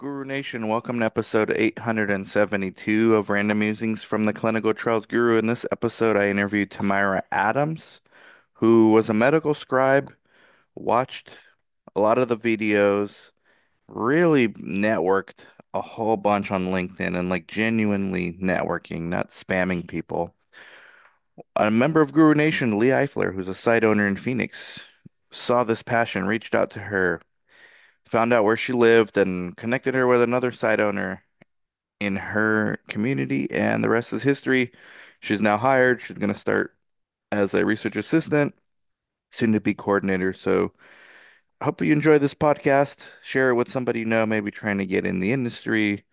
Guru Nation, welcome to episode 872 of Random Musings from the Clinical Trials Guru. In this episode, I interviewed Tamira Adams, who was a medical scribe, watched a lot of the videos, really networked a whole bunch on LinkedIn and like genuinely networking, not spamming people. A member of Guru Nation, Lee Eifler, who's a site owner in Phoenix, saw this passion, reached out to her, found out where she lived, and connected her with another site owner in her community, and the rest is history. She's now hired. She's going to start as a research assistant, soon to be coordinator. So I hope you enjoy this podcast. Share it with somebody you know, maybe trying to get in the industry,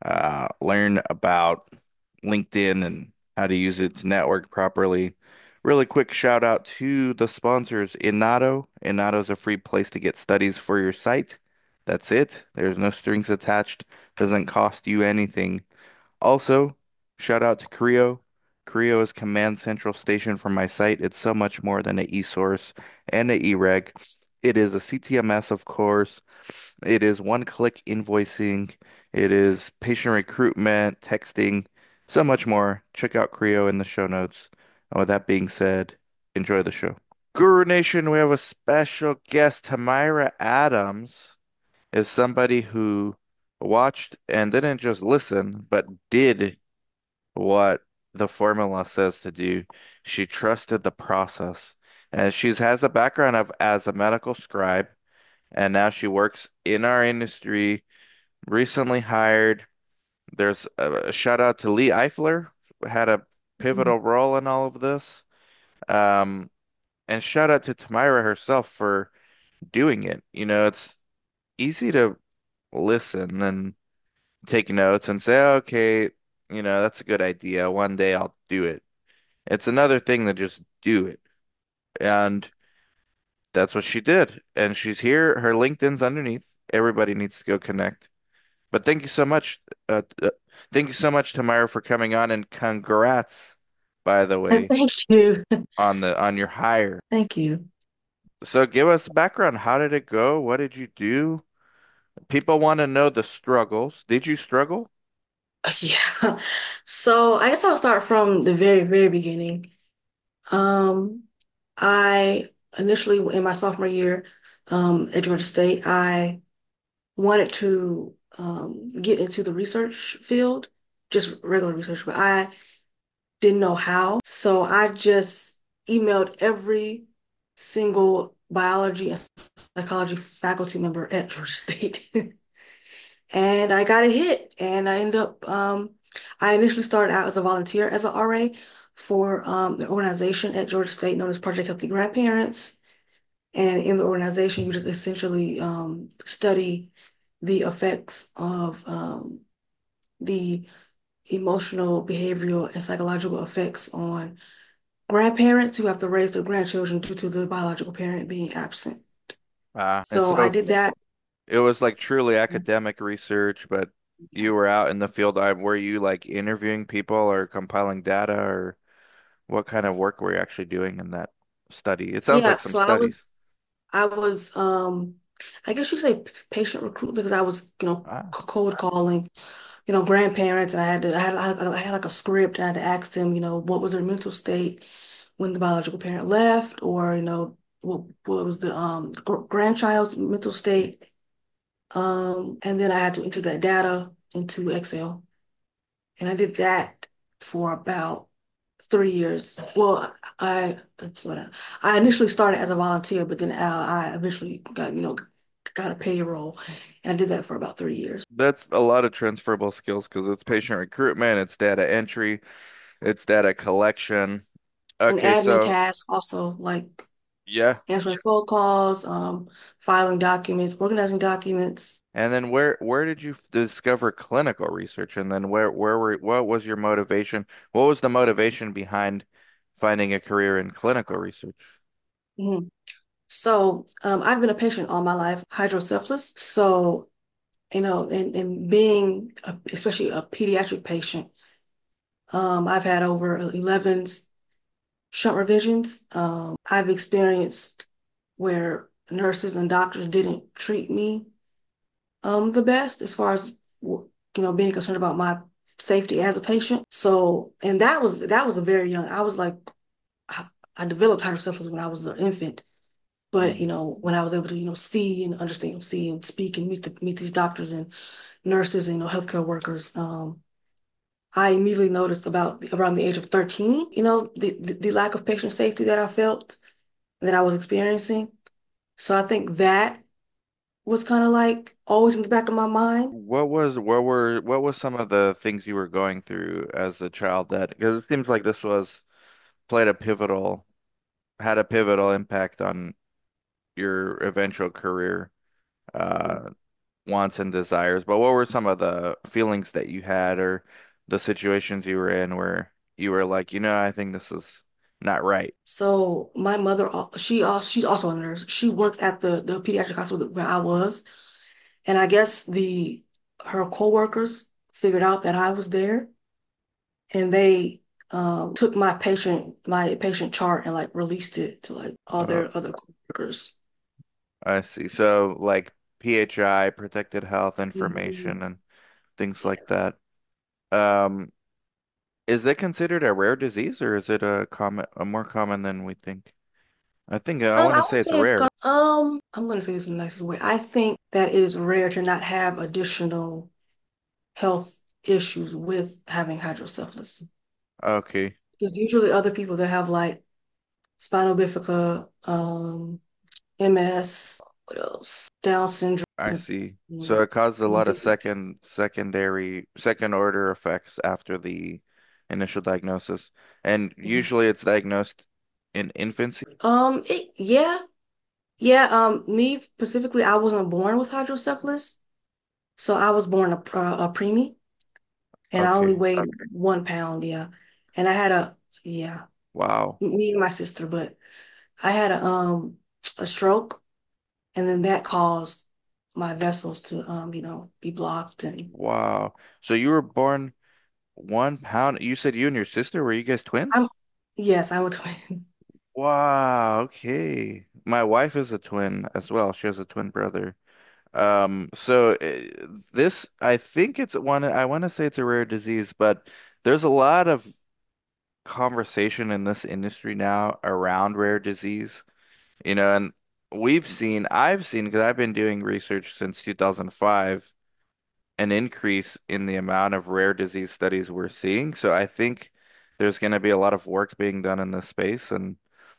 learn about LinkedIn and how to use it to network properly. Really quick shout out to the sponsors, Inato. Inato is a free place to get studies for your site. That's it. There's no strings attached. Doesn't cost you anything. Also, shout out to Creo. Creo is command central station for my site. It's so much more than an e-source and an e-reg. It is a CTMS, of course. It is one-click invoicing. It is patient recruitment, texting, so much more. Check out Creo in the show notes. And with that being said, enjoy the show. Guru Nation, we have a special guest. Tamira Adams is somebody who watched and didn't just listen, but did what the formula says to do. She trusted the process. And she has a background of as a medical scribe, and now she works in our industry, recently hired. There's a shout out to Lee Eifler, had a Mhm. pivotal role in all of this. Um, and shout out to Tamira herself for doing it. You know, it's easy to listen and take notes and say, okay, that's a good idea. One day I'll do it. It's another thing to just do it. And that's what she did. And she's here. Her LinkedIn's underneath. Everybody needs to go connect. But thank you so much. Thank you so much, Tamara, for coming on, and congrats, by the way, Thank you. on your hire. Thank you. So give us background. How did it go? What did you do? People want to know the struggles. Did you struggle? Yeah. So I guess I'll start from the very, very beginning. Um, I initially in my sophomore year at Georgia State, I wanted to get into the research field, just regular research, but I didn't know how. So I just emailed every single biology and psychology faculty member at Georgia State. And I got a hit, and I ended up, I initially started out as a volunteer as an RA for the organization at Georgia State known as Project Healthy Grandparents. And in the organization, you just essentially study the effects of the emotional, behavioral, and psychological effects on grandparents who have to raise their grandchildren due to the biological parent being absent. And So I so did that. it was like truly academic research, but you were out in the field. Were you like interviewing people or compiling data, or what kind of work were you actually doing in that study? It sounds Yeah, like some so I studies. was I was, I guess you say patient recruit because I was, Ah, cold calling, grandparents, and I had like a script. And I had to ask them, what was their mental state when the biological parent left, or what was the grandchild's mental state, and then I had to enter that data into Excel, and I did that for about 3 years. Well, I sort of, I initially started as a volunteer, but then I eventually got a payroll, and I did that for about 3 years. that's a lot of transferable skills because it's patient recruitment, it's data entry, it's data collection. And Okay, admin so tasks also like yeah. answering phone calls, filing documents, organizing documents. And then where did you discover clinical research? And then what was your motivation? What was the motivation behind finding a career in clinical research? Mhm. So I've been a patient all my life, hydrocephalus. So and being especially a pediatric patient, I've had over 11 shunt revisions. I've experienced where nurses and doctors didn't treat me the best as far as being concerned about my safety as a patient. So, and that was a very young. I was like, I I developed hydrocephalus when I was an infant, but Mm. when I was able to see and understand, see and speak and meet these doctors and nurses and healthcare workers, I immediately noticed around the age of 13, the lack of patient safety that I felt that I was experiencing. So I think that was kind of like always in the back of my mind. What was some of the things you were going through as a child that, because it seems like this was played a pivotal had a pivotal impact on your eventual career, uh, wants and desires. But what were some of the feelings that you had or the situations you were in where you were like, I think this is not right? So my mother, she's also a nurse. She worked at the pediatric hospital where I was, and I guess the her coworkers figured out that I was there, and they took my patient chart and like released it to like all Uh, their other coworkers. I see. So like PHI, protected health Mhm. information and things Yeah. like that. Um, is it considered a rare disease or is it a more common than we think? I think I want to I say would it's say it's rare. I'm gonna say this in the nicest way. I think that it is rare to not have additional health issues with having hydrocephalus. Okay, Because usually other people that have like spinal bifida, MS, what else? Down syndrome, I you see. know, So it causes a lot of things like that. second order effects after the initial diagnosis. And Mhm. usually it's diagnosed in infancy. Yeah, yeah. Me specifically, I wasn't born with hydrocephalus, so I was born a preemie, and I only Okay. weighed 1 pound. Yeah, and I had yeah, Wow. me and my sister, but I had a stroke, and then that caused my vessels to be blocked, and Wow. So you were born 1 pound. You said you and your sister, were you guys I'm twins? yes, I'm a twin. Wow. Okay. My wife is a twin as well. She has a twin brother. So this, I think I want to say it's a rare disease, but there's a lot of conversation in this industry now around rare disease, and I've seen, because I've been doing research since 2005, an increase in the amount of rare disease studies we're seeing. So I think there's going to be a lot of work being done in this space. And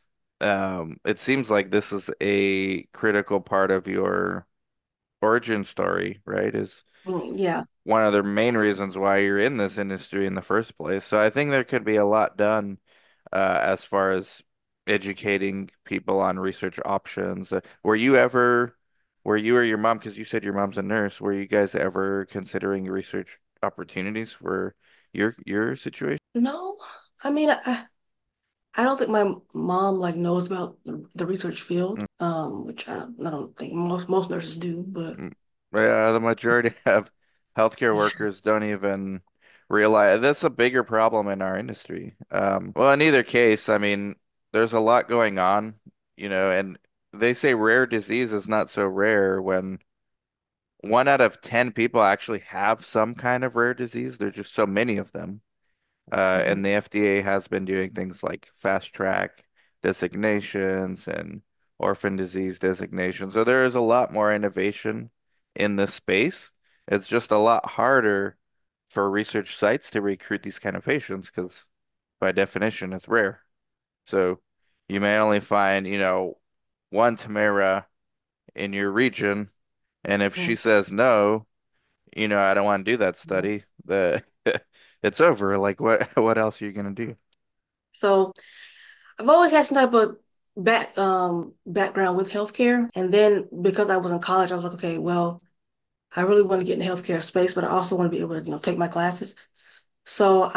it seems like this is a critical part of your origin story, right? Is Yeah. one of the main reasons why you're in this industry in the first place. So I think there could be a lot done as far as educating people on research options. Were you or your mom, because you said your mom's a nurse, were you guys ever considering research opportunities for your situation? No, I mean, I don't think my mom like knows about the research field, which I don't think most nurses do, but Mm. Yeah, the majority of healthcare workers don't even realize that's a bigger problem in our industry. Well, in either case, I mean, there's a lot going on, and they say rare disease is not so rare when 1 out of 10 people actually have some kind of rare disease. There's just so many of them. Mhm. And the FDA has been doing things like fast track designations and orphan disease designations. So there is a lot more innovation in this space. It's just a lot harder for research sites to recruit these kind of patients because by definition it's rare. So you may only find, one Tamara in your region, and if she Mhm. says no, I don't want to do that study, it's over. Like what else are you gonna do? So I've always had some type of background with healthcare, and then because I was in college, I was like, okay, well, I really want to get in the healthcare space, but I also want to be able to take my classes. So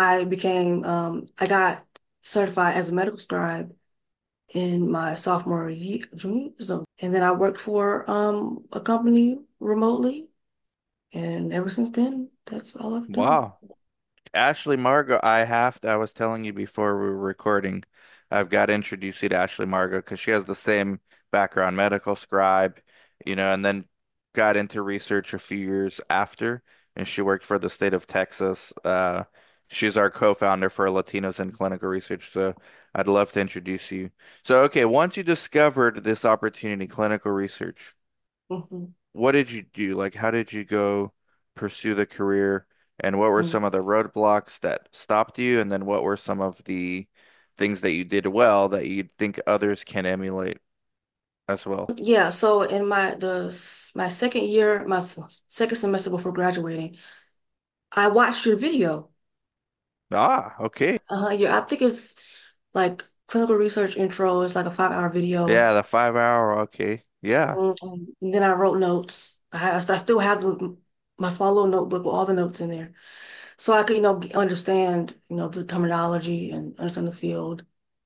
I got certified as a medical scribe in my sophomore year, junior, so, and then I worked for a company remotely, and ever since then, that's all I've done. Wow. Ashley Margot, I was telling you before we were recording, I've got to introduce you to Ashley Margot because she has the same background, medical scribe, and then got into research a few years after, and she worked for the state of Texas. She's our co-founder for Latinos in Clinical Research, so I'd love to introduce you. So, okay, once you discovered this opportunity, clinical research, Mhm. what did you do? Like, how did you go pursue the career, and what were Mhm. some of the roadblocks that stopped you, and then what were some of the things that you did well that you think others can emulate as well? Yeah, so in my second year, second semester before graduating, I watched your video. Ah, okay. Yeah, I think it's like clinical research intro. It's like a 5 hour video. Yeah, the 5 hour. Okay. Yeah. And then I wrote notes. I still have my small little notebook with all the notes in there, so I could, understand, the terminology and understand the field.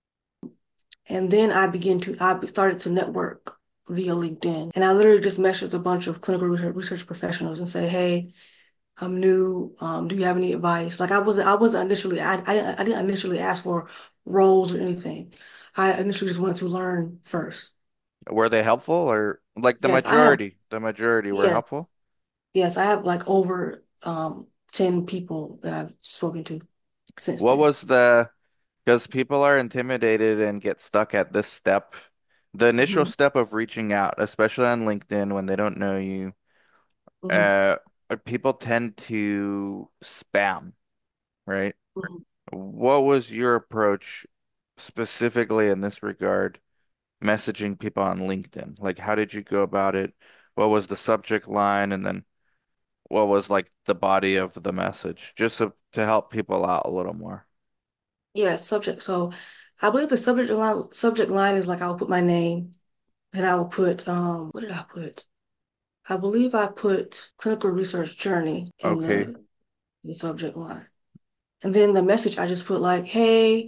And then I started to network via LinkedIn, and I literally just messaged a bunch of clinical research professionals and said, "Hey, I'm new. Do you have any advice?" Like I wasn't initially, I didn't initially ask for roles or anything. I initially just wanted to learn first. Were they helpful or like the Yes, I have. majority? The majority were Yes, helpful? yes, I have like over 10 people that I've spoken to since What then. was because people are intimidated and get stuck at this step, the initial Hmm. step of reaching out, especially on LinkedIn when they don't know you, Hmm. uh, people tend to spam, right? Hmm. What was your approach specifically in this regard, messaging people on LinkedIn? Like, how did you go about it? What was the subject line? And then what was like the body of the message, just to help people out a little more. Yeah, subject. So I believe the subject line is like I will put my name, then I will put what did I put? I believe I put clinical research journey in Okay. the subject line. And then the message I just put like, hey,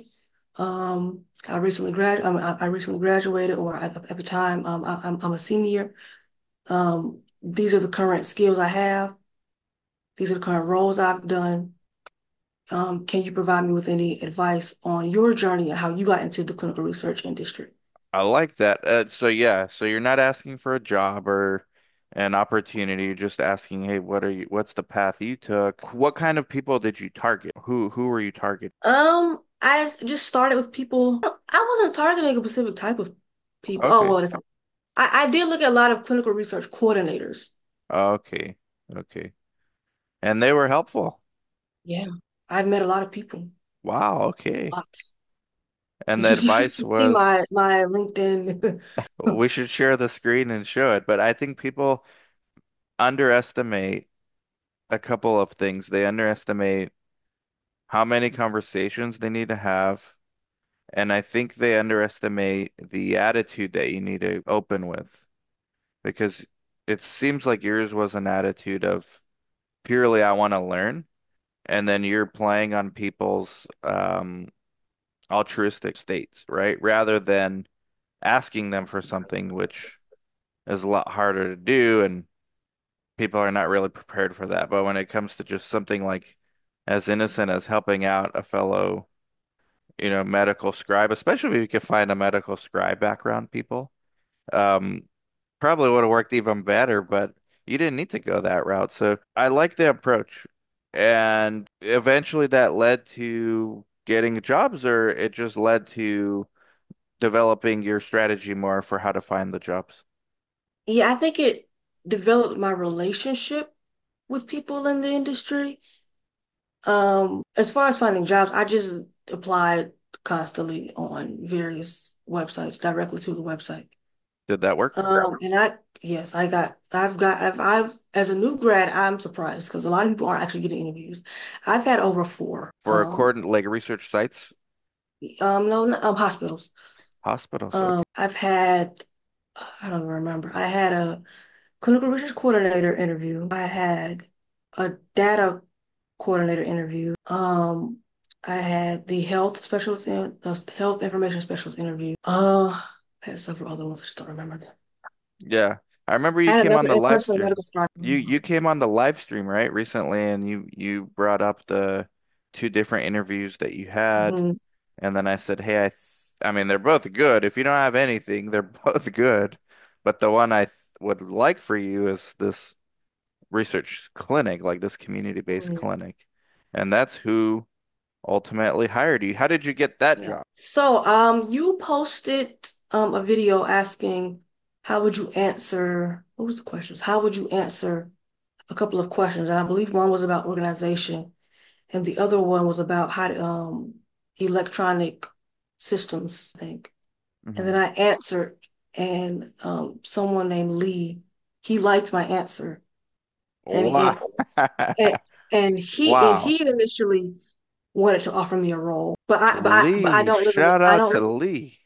I recently graduated, or at the time, I'm a senior. These are the current skills I have. These are the current roles I've done. Can you provide me with any advice on your journey and how you got into the clinical research industry? I like that. So yeah, so you're not asking for a job or an opportunity, you're just asking, hey, what's the path you took? What kind of people did you target? Who were you targeting? I just started with people. I wasn't targeting a specific type of people. Oh, Okay. well, I did look at a lot of clinical research coordinators. Okay. Okay. And they were helpful. Yeah, I've met a lot of people. Wow, okay. Lots. And You the should, you should advice see my was my LinkedIn. we should share the screen and show it, but I think people underestimate a couple of things. They underestimate how many conversations they need to have. And I think they underestimate the attitude that you need to open with because it seems like yours was an attitude of purely I want to learn. And then you're playing on people's altruistic states, right? Rather than asking them for something, which is a lot harder to do. And people are not really prepared for that. But when it comes to just something like as innocent as helping out a fellow medical scribe, especially if you can find a medical scribe background people. Um, Probably would have worked even better, but you didn't need to go that route. So I like the approach. And eventually that led to getting jobs, or it just led to developing your strategy more for how to find the jobs. Yeah, I think it developed my relationship with people in the industry. As far as finding jobs, I just applied constantly on various websites directly to the website. Did that work? And yes, as a new grad, I'm surprised because a lot of people aren't actually getting interviews. I've had over four. For according like research sites, No, hospitals. hospitals? Okay. I've had, I don't remember. I had a clinical research coordinator interview. I had a data coordinator interview. I had the health information specialist interview. I had several other ones. I just don't remember them. Yeah. I remember you I had came on another the live in-person stream. medical scribe. You came on the live stream, right, recently, and you brought up the two different interviews that you had, Mhm. and then I said, "Hey, I mean, they're both good. If you don't have anything, they're both good, but the one would like for you is this research clinic, like this community-based Mhm. clinic. And that's who ultimately hired you. How did you get that Yeah. job? So, you posted a video asking how would you answer, what was the questions? How would you answer a couple of questions? And I believe one was about organization and the other one was about how to electronic systems, I think. And then Hmm. I answered and someone named Lee, he liked my answer and Wow. and, and Wow. he initially wanted to offer me a role, but I Lee, don't live in shout I out don't to Lee.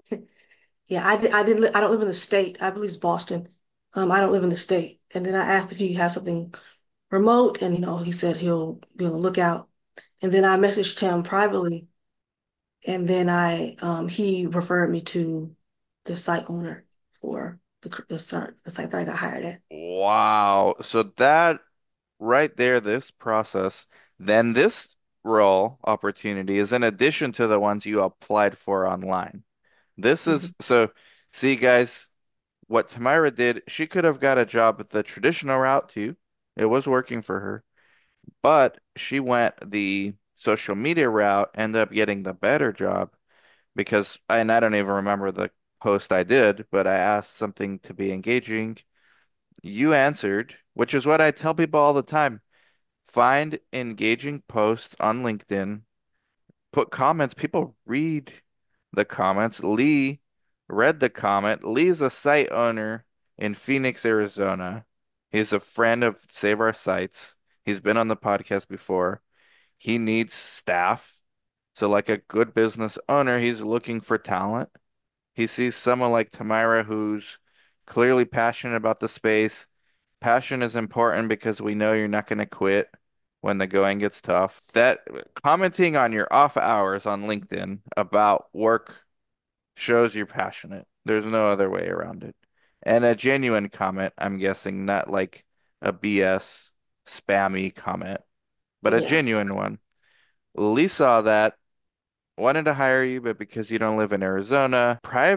yeah, I didn't I don't live in the state. I believe it's Boston. I don't live in the state. And then I asked if he has something remote, and he said he'll be on the lookout. And then I messaged him privately, and then I he referred me to the site owner for the site that I got hired at. Wow. So that right there, this process, then this role opportunity is in addition to the ones you applied for online. This is Mhm. so, see, guys, what Tamara did, she could have got a job the traditional route too. It was working for her, but she went the social media route, ended up getting the better job because, and I don't even remember the post I did, but I asked something to be engaging. You answered, which is what I tell people all the time. Find engaging posts on LinkedIn, put comments. People read the comments. Lee read the comment. Lee's a site owner in Phoenix, Arizona. He's a friend of Save Our Sites. He's been on the podcast before. He needs staff. So, like a good business owner, he's looking for talent. He sees someone like Tamara who's clearly passionate about the space. Passion is important because we know you're not going to quit when the going gets tough. That commenting on your off hours on LinkedIn about work shows you're passionate. There's no other way around it. And a genuine comment, I'm guessing, not like a BS spammy comment, but a Yeah. genuine one. Lee saw that, wanted to hire you, but because you don't live in Arizona,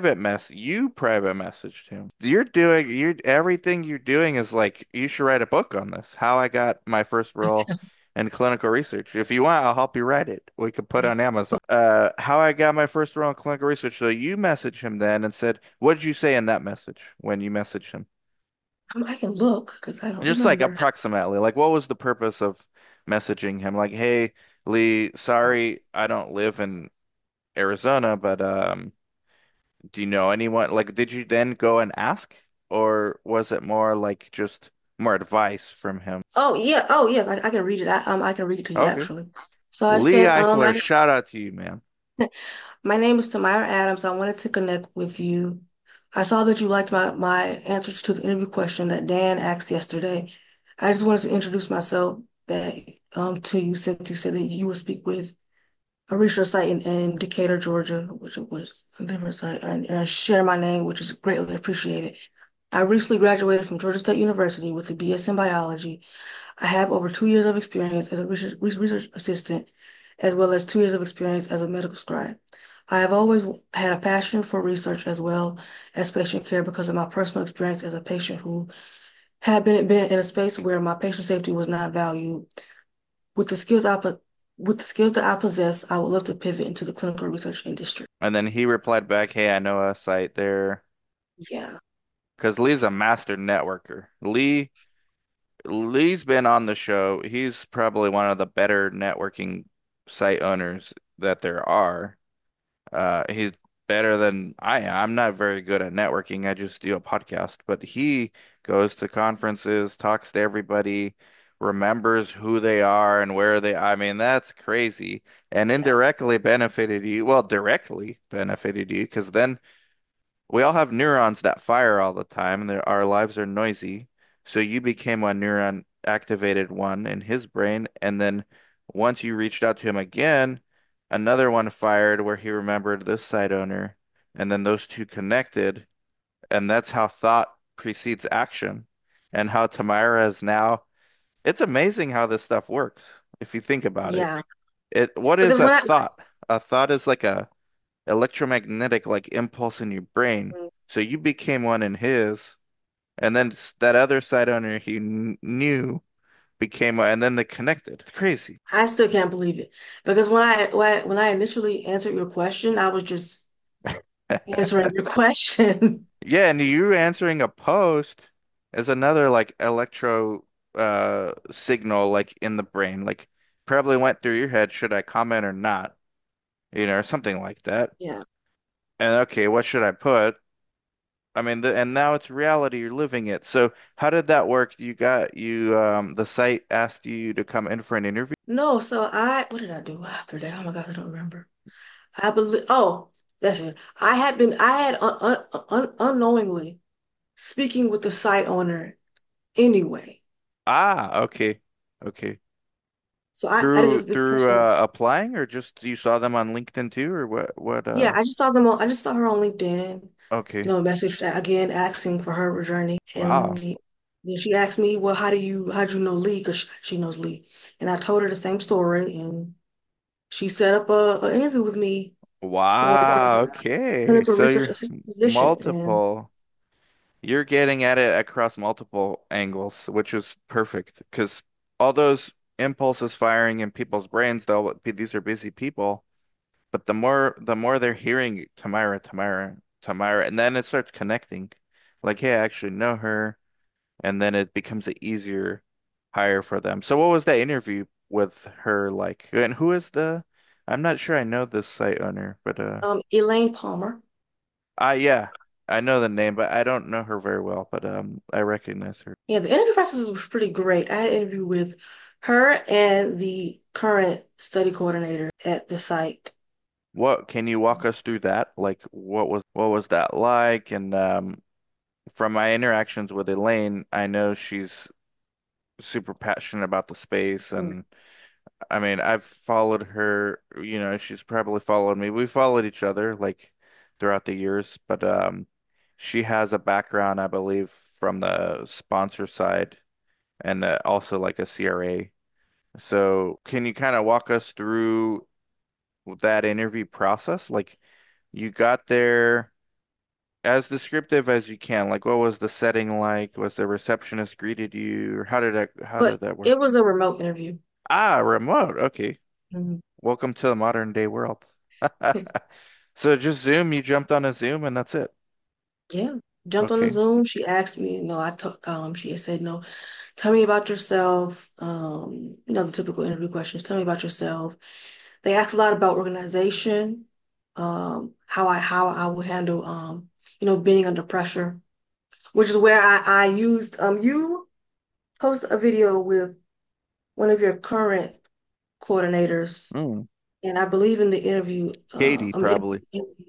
private messaged him. You're everything you're doing is like you should write a book on this. How I got my first role in clinical research. If you want, I'll help you write it. We could put it on Amazon. How I got my first role in clinical research. So you messaged him then and said, what did you say in that message when you messaged him? I can look because I don't Just like remember. approximately, like what was the purpose of messaging him? Like, hey, Lee, Oh, sorry, I don't live in Arizona, but do you know anyone? Like, did you then go and ask, or was it more like just more advice from him? oh yeah. Oh yes, I can read it. I can read it to you Okay. actually. So I Lee said, Eifler, shout out to you, man. my name is Tamara Adams. I wanted to connect with you. I saw that you liked my answers to the interview question that Dan asked yesterday. I just wanted to introduce myself that to you since you said that you would speak with a research site in Decatur, Georgia, which it was a different site, and share my name, which is greatly appreciated. I recently graduated from Georgia State University with a BS in biology. I have over 2 years of experience as a research assistant, as well as 2 years of experience as a medical scribe. I have always had a passion for research as well as patient care because of my personal experience as a patient who had been in a space where my patient safety was not valued. With the skills with the skills that I possess, I would love to pivot into the clinical research industry. And then he replied back, hey, I know a site there. Yeah, Because Lee's a master networker. Lee's been on the show. He's probably one of the better networking site owners that there are. He's better than I am. I'm not very good at networking. I just do a podcast, but he goes to conferences, talks to everybody, remembers who they are and where they, I mean, that's crazy. And yeah, indirectly benefited you. Well, directly benefited you because then we all have neurons that fire all the time, and our lives are noisy. So you became one neuron, activated one in his brain, and then once you reached out to him again, another one fired where he remembered this site owner, and then those two connected, and that's how thought precedes action, and how Tamara is now. It's amazing how this stuff works if you think about it. yeah. What is Because a when I, thought? A thought is like a electromagnetic like impulse in your brain. So you became one in his. And then that other site owner he knew became, and then they connected. It's crazy. I still can't believe it because when I initially answered your question, I was just answering your question. Yeah, and you answering a post is another like electro signal like in the brain. Like probably went through your head, should I comment or not? Or something like that. Yeah. And okay, what should I put? I mean, and now it's reality, you're living it. So how did that work? The site asked you to come in for an interview? No, so what did I do after that? Oh my God, I don't remember. I believe, oh, that's it. I had unknowingly speaking with the site owner anyway. Ah, okay. Okay. So I Through didn't, this through person, applying or just you saw them on LinkedIn too or what yeah, I just saw her on LinkedIn, okay. message again asking for her journey. And Wow. then she asked me, well, how'd you know Lee? Because she knows Lee. And I told her the same story. And she set up a interview with me for Wow. a Okay. clinical So research you're assistant position. And multiple. You're getting at it across multiple angles, which is perfect because all those impulses firing in people's brains, these are busy people, but the more they're hearing Tamara, Tamara, Tamara, and then it starts connecting. Like, hey, I actually know her, and then it becomes an easier hire for them. So what was that interview with her like? And who is I'm not sure I know this site owner, but Elaine Palmer. yeah, I know the name, but I don't know her very well, but I recognize her. Yeah, the interview process was pretty great. I had an interview with her and the current study coordinator at the site. What can you walk us through that? Like what was that like? And from my interactions with Elaine, I know she's super passionate about the space Mm. and I mean, I've followed her, she's probably followed me. We followed each other like throughout the years, but she has a background, I believe, from the sponsor side and also like a CRA. So, can you kind of walk us through that interview process? Like you got there as descriptive as you can. Like what was the setting like? Was the receptionist greeted you? Or how But did that work? it was a remote interview. Ah, remote. Okay. Mhm. Welcome to the modern day world. So just Zoom, you jumped on a Zoom and that's it. Yeah. Jumped on the Okay. Zoom. She asked me, she had said, no, tell me about yourself. The typical interview questions. Tell me about yourself. They asked a lot about organization, how I would handle, being under pressure, which is where I used, you post a video with one of your current coordinators, Mm. and I believe in the interview, Katie, probably.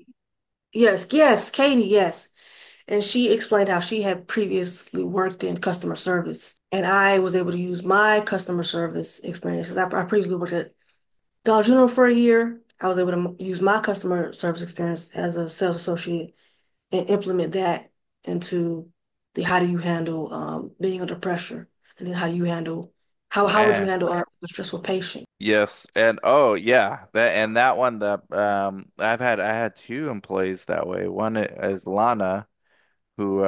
yes, Katie, yes. And she explained how she had previously worked in customer service. And I was able to use my customer service experience because I previously worked at Dollar General for a year. I was able to use my customer service experience as a sales associate and implement that into the how do you handle being under pressure, and then how do you handle how would you Man. handle a stressful patient? Yes. And oh yeah, that one that I had two employees that way. One is Lana, who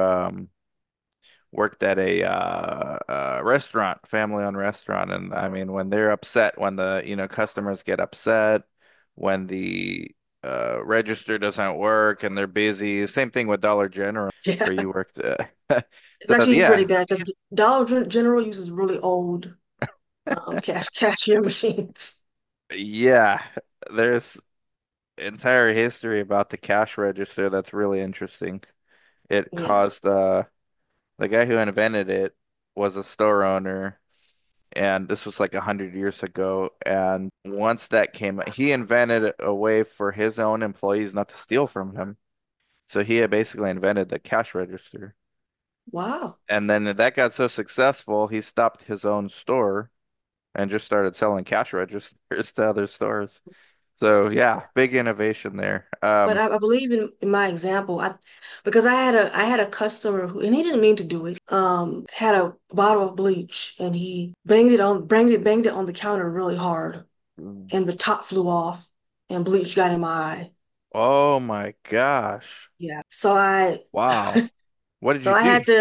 worked at a restaurant, family-owned restaurant, and I mean when they're upset, when the customers get upset, when the register doesn't work and they're busy. Same thing with Dollar General Yeah, where you worked. it's So actually pretty yeah, bad because General uses really old cashier machines. yeah. There's entire history about the cash register that's really interesting. It Yeah. caused the guy who invented it was a store owner and this was like 100 years ago. And once that came, he invented a way for his own employees not to steal from him. So he had basically invented the cash register. Wow. And then that got so successful, he stopped his own store and just started selling cash registers to other stores. So yeah, big innovation there. But I believe in my example, because I had a customer who, and he didn't mean to do it, had a bottle of bleach and he banged it on the counter really hard, and the top flew off and bleach got in my eye. Oh my gosh. Yeah. Wow. What did So you I do? had to.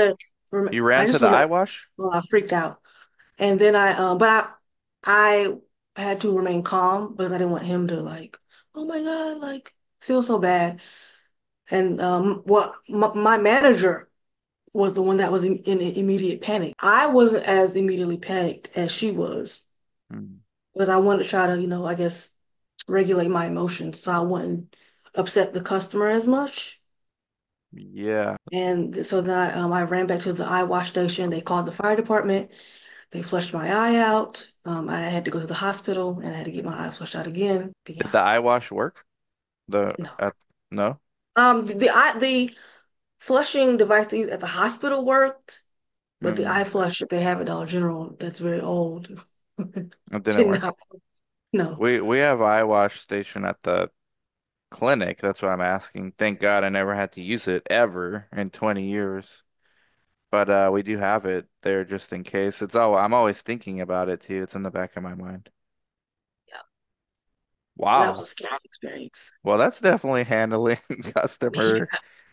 You ran I to just the eye remember, wash? well, I freaked out. And then I had to remain calm because I didn't want him to like, oh my God, like feel so bad. And what my manager was the one that was in immediate panic. I wasn't as immediately panicked as she was Hmm. because I wanted to try to, I guess regulate my emotions so I wouldn't upset the customer as much. Yeah. And so then I ran back to the eye wash station. They called the fire department. They flushed my eye out. I had to go to the hospital and I had to get my eye flushed out again. But Did yeah, the eye wash work? The no. no? The flushing device they used at the hospital worked, but the eye Hmm. flush that they have at Dollar General that's very old It didn't did work. not. No. We have eye wash station at the clinic. That's what I'm asking. Thank God I never had to use it ever in 20 years. But we do have it there just in case. I'm always thinking about it too. It's in the back of my mind. Yeah. So that was a Wow. scary experience. Well, that's definitely handling customer.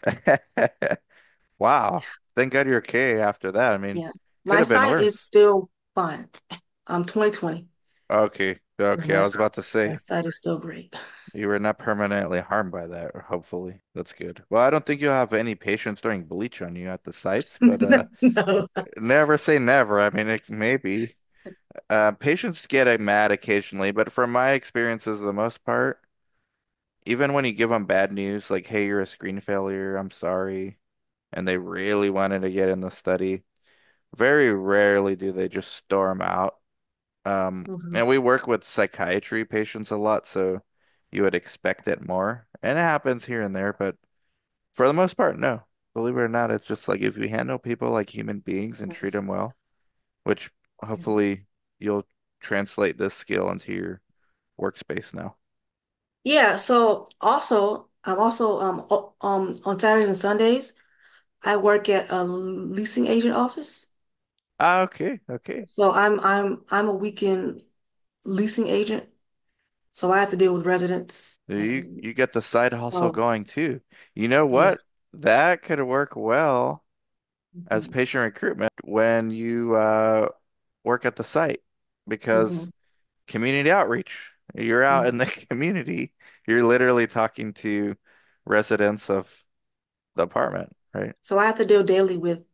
Wow. Thank God you're okay after that. I mean, Yeah. could My have been sight is worse. still fine. I'm 20/20. Okay. And Okay. I was about to my say sight is still great. you were not permanently harmed by that, hopefully. That's good. Well, I don't think you'll have any patients throwing bleach on you at the sites, but No. never say never. I mean, it maybe. Patients get mad occasionally, but from my experiences, the most part, even when you give them bad news, like, hey, you're a screen failure, I'm sorry, and they really wanted to get in the study, very rarely do they just storm out. Mhm. And we work with psychiatry patients a lot, so you would expect it more. And it happens here and there, but for the most part, no. Believe it or not, it's just like if you handle people like human beings and treat Yes. them well, which hopefully you'll translate this skill into your workspace now. Yeah, so also I'm also on Saturdays and Sundays I work at a leasing agent office. Ah, okay, okay. So I'm a weekend leasing agent. So I have to deal with residents and You get the side hustle oh going too. You know yeah. what? That could work well as Hmm. patient recruitment when you work at the site because Hmm. community outreach. You're out in Hmm. the community. You're literally talking to residents of the apartment, right? So I have to deal daily with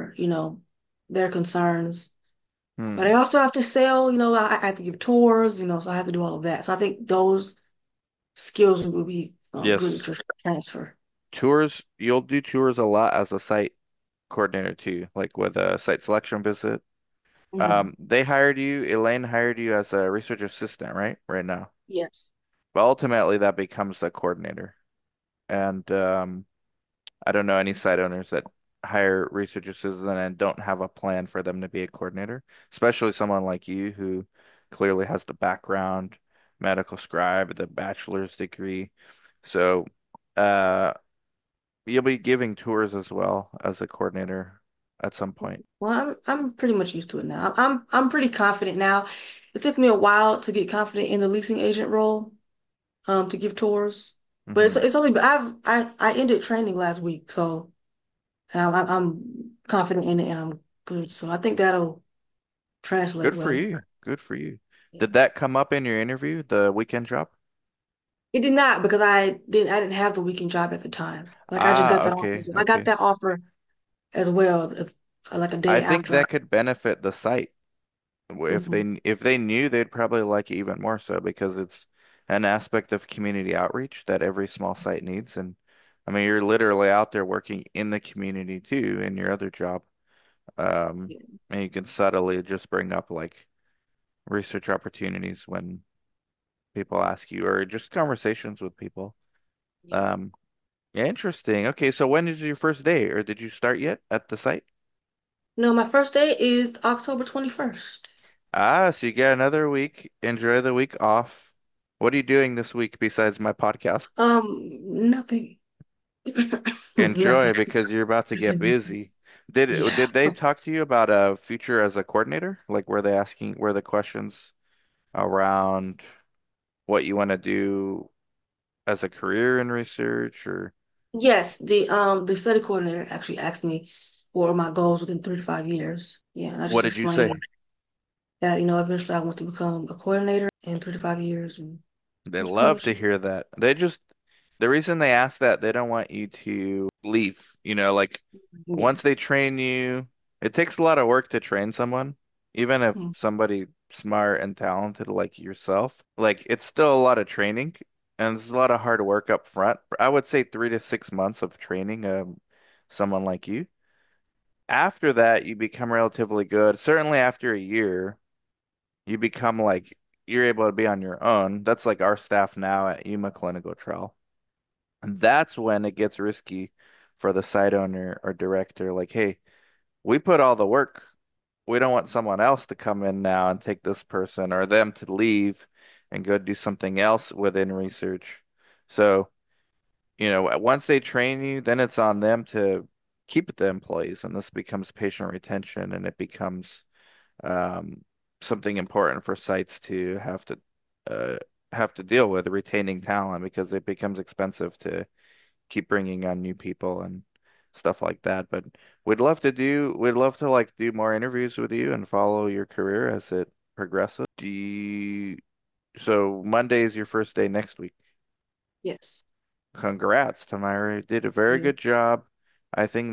their concerns. But I Hmm. also have to sell, I have to give tours, so I have to do all of that. So I think those skills will be good to Yes. transfer. Tours, you'll do tours a lot as a site coordinator too, like with a site selection visit. Hmm. They hired you, Elaine hired you as a research assistant, right? Right now. Yes. But ultimately that becomes a coordinator. And I don't know any site owners that hire research assistants and don't have a plan for them to be a coordinator, especially someone like you who clearly has the background, medical scribe, the bachelor's degree. So, uh, you'll be giving tours as well as a coordinator at some point. Well, I'm pretty much used to it now. I'm pretty confident now. It took me a while to get confident in the leasing agent role, to give tours, but Hmm. it's only I ended training last week, so and I'm confident in it and I'm good. So I think that'll translate Good for well. you. Good for you. Yeah. Did that come up in your interview, the weekend job? It did not because I didn't have the weekend job at the time. Like I just got Ah, that offer. okay, So I got okay. that offer as well, like a I day think after. that could benefit the site. Hmm. If they knew, they'd probably like it even more so because it's an aspect of community outreach that every small site needs. And I mean, you're literally out there working in the community too in your other job. Yeah. And you can subtly just bring up like research opportunities when people ask you or just conversations with people. Yeah. Um, yeah, interesting. Okay, so when is your first day or did you start yet at the site? No, my first day is October 21st. Ah, so you get another week. Enjoy the week off. What are you doing this week besides my podcast? Nothing. Enjoy Nothing. because you're about to get busy. Did Yeah. they talk to you about a future as a coordinator? Like were the questions around what you want to do as a career in research or Yes, the study coordinator actually asked me or my goals within 3 to 5 years. Yeah, and I What just did you say? explained that, eventually I want to become a coordinator in 3 to 5 years. And They that's pretty love much to it. hear that. The reason they ask that, they don't want you to leave. Like Yeah. once they train you, it takes a lot of work to train someone, even if Mm. somebody smart and talented like yourself. Like it's still a lot of training and it's a lot of hard work up front. I would say 3 to 6 months of training, someone like you. After that, you become relatively good. Certainly after a year, you become like you're able to be on your own. That's like our staff now at Yuma Clinical Trial. And that's when it gets risky for the site owner or director. Like, hey, we put all the work. We don't want someone else to come in now and take this person or them to leave and go do something else within research. So, once they train you, then it's on them to keep the employees, and this becomes patient retention, and it becomes um, something important for sites to uh, have to deal with retaining talent because it becomes expensive to keep bringing on new people and stuff like that. But we'd love to like do more interviews with you and follow your career as it progresses. So Monday is your first day next week. Yes. Congrats, Tamara. You did a very good job. I think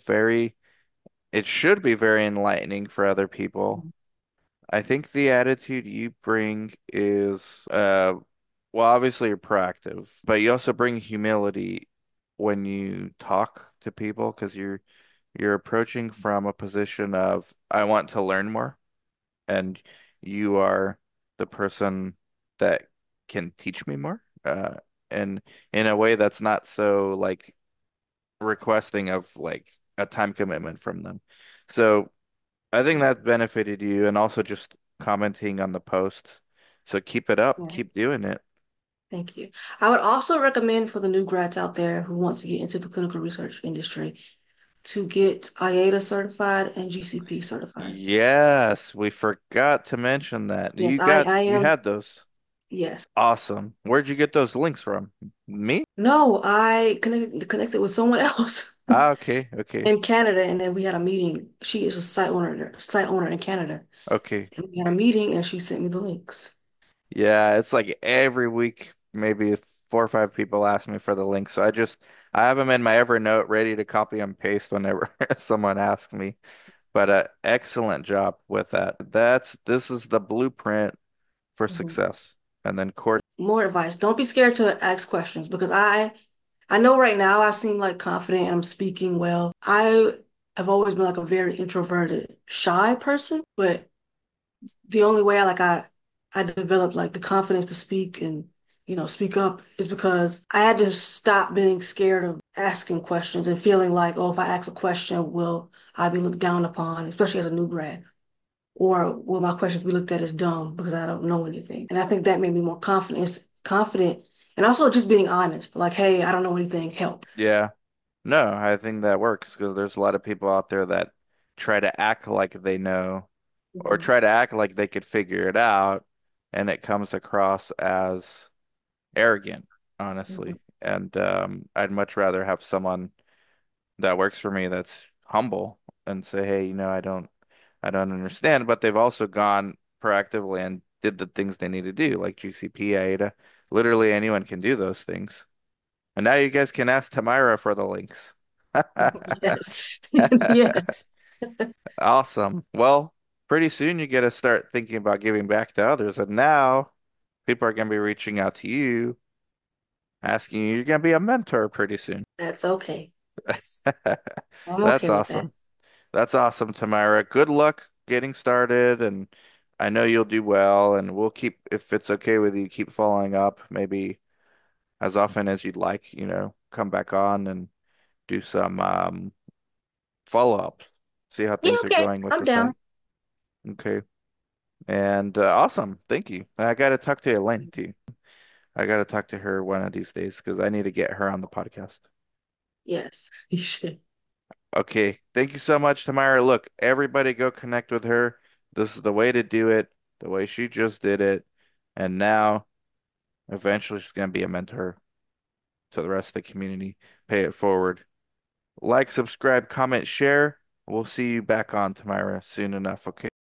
it should be very enlightening for other people. I think the attitude you bring is, well, obviously you're proactive, but you also bring humility when you talk to people because you're approaching from a position of I want to learn more, and you are the person that can teach me more, and in a way that's not so like requesting of like a time commitment from them. So. I think that benefited you and also just commenting on the post. So keep it up, Yeah. keep doing it. Thank you. I would also recommend for the new grads out there who want to get into the clinical research industry to get IATA certified and GCP certified. Yes, we forgot to mention that. Yes, I You am. had those. Yes. Awesome. Where'd you get those links from? Me? No, I connected with someone else Ah, okay, okay, in Canada, and then we had a meeting. She is a site owner in Canada, okay. and we had a meeting, and she sent me the links. Yeah, it's like every week, maybe 4 or 5 people ask me for the link. So I have them in my Evernote ready to copy and paste whenever someone asks me. But excellent job with that. This is the blueprint for Mhm. success. And then court, More advice: don't be scared to ask questions because I know right now I seem like confident and I'm speaking well. I have always been like a very introverted, shy person, but the only way I developed like the confidence to speak and speak up is because I had to stop being scared of asking questions and feeling like, oh, if I ask a question, will I be looked down upon, especially as a new grad? Or will my questions be looked at as dumb because I don't know anything? And I think that made me more confident, and also just being honest, like, hey, I don't know anything, help. yeah. No, I think that works because there's a lot of people out there that try to act like they know or Mhm. try to act like they could figure it out, and it comes across as arrogant, Mhm. honestly. And I'd much rather have someone that works for me that's humble and say, hey, I don't understand, but they've also gone proactively and did the things they need to do, like GCP, AIDA. Literally anyone can do those things. And now you guys can ask Tamara for the links. Yes. Yes. Awesome. Well, pretty soon you get to start thinking about giving back to others. And now people are going to be reaching out to you, asking you, you're going to be a mentor pretty soon. That's okay. I'm That's okay with that. awesome. That's awesome, Tamara. Good luck getting started, and I know you'll do well. And we'll keep, if it's okay with you, keep following up, maybe as often as you'd like, come back on and do some follow-ups, see how Yeah, things are okay. going with I'm the down. site. Okay. And awesome. Thank you. I got to talk to Elaine too. I got to talk to her one of these days because I need to get her on the podcast. Yes, you should. Okay. Thank you so much, Tamara. Look, everybody go connect with her. This is the way to do it, the way she just did it. And now, eventually, she's going to be a mentor to the rest of the community. Pay it forward. Like, subscribe, comment, share. We'll see you back on, Tamara, soon enough, okay?